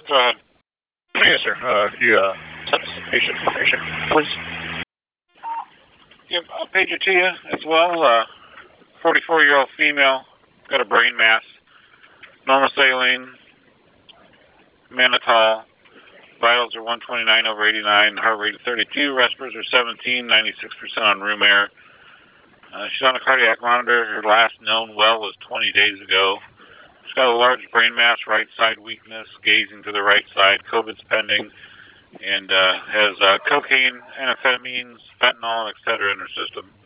Go ahead. Yes, sir. That's patient information, please. Yep, I'll page it to you as well. 44-year-old female, got a brain mass, normal saline, mannitol, vitals are 129/89, heart rate of 32, respirators are 17, 96% on room air. She's on a cardiac monitor. Her last known well was 20 days ago. She's got a large brain mass, right side weakness, gazing to the right side, COVID's pending, and has cocaine, amphetamines, fentanyl, etc. in her system.